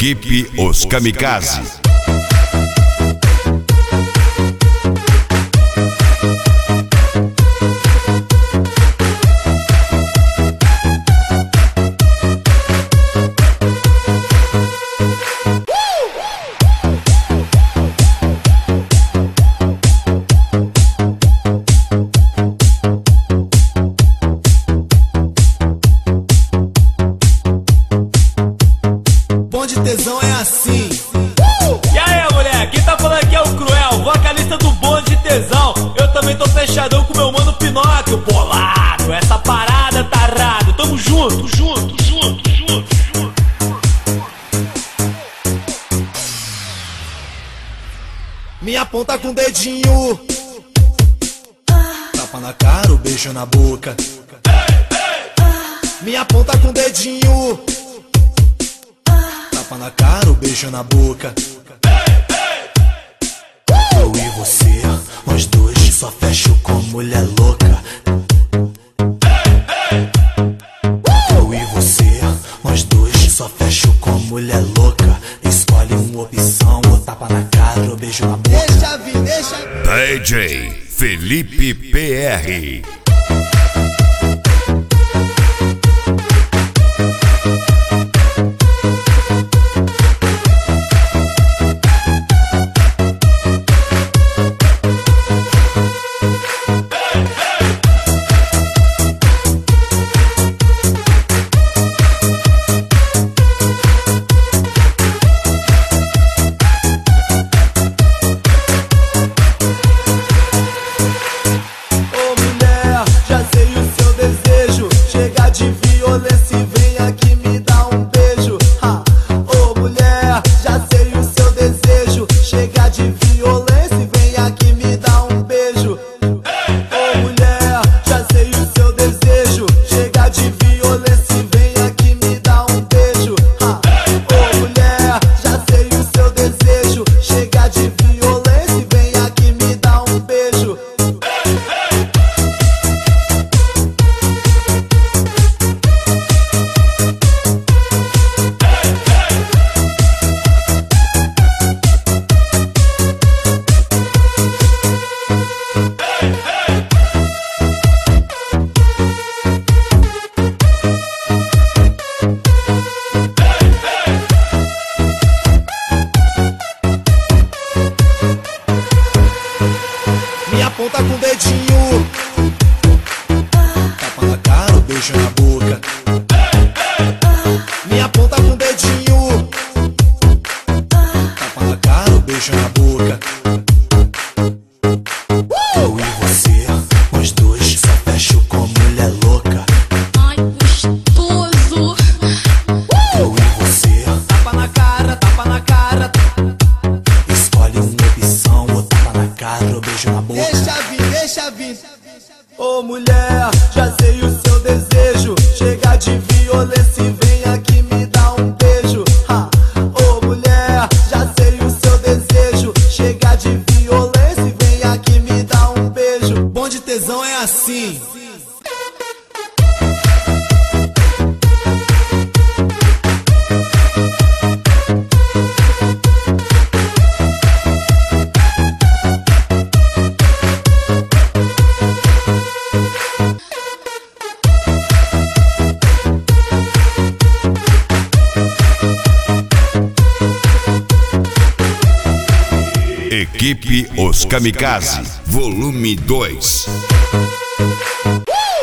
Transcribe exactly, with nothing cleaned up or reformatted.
Equipe Os Kamikaze. Bonde Tesão é assim. Uh! E aí, mulher, quem tá falando aqui é o Cruel, vocalista do Bonde Tesão. Eu também tô fechadão com meu mano Pinóquio, bolado. Essa parada tá rado. Tamo junto, junto, junto, junto, junto. Minha ponta com dedinho, tapa na cara, o beijo na boca. Minha ponta com dedinho, tapa na cara, o beijo na boca. Eu e você, nós dois, só fecho com mulher louca. Eu e você, nós dois, só fecho com mulher louca. Escolhe uma opção, ou tapa na cara, ou beijo na boca. Deixa vir, deixa vir. D J Felipe P R. Ponta com dedinho, tapa na cara, o beijo na boca. Minha ponta com dedinho, tapa na cara, o beijo na boca. Eu e você, nós dois, só fecho com mulher louca. Ai, gostoso. Eu e você, tapa na cara, tapa na cara. Escolhe uma opção, ou tapa na cara, ou beijo na boca. Deixa vir, deixa vir. Ô oh, mulher, já sei o seu desejo. Chega de violência e vem aqui me dar um beijo. Ô oh, mulher, já sei o seu desejo. Chega de violência e vem aqui me dar um beijo. Bonde Tesão é assim. Equipe Os Kamikaze, volume dois. Uh!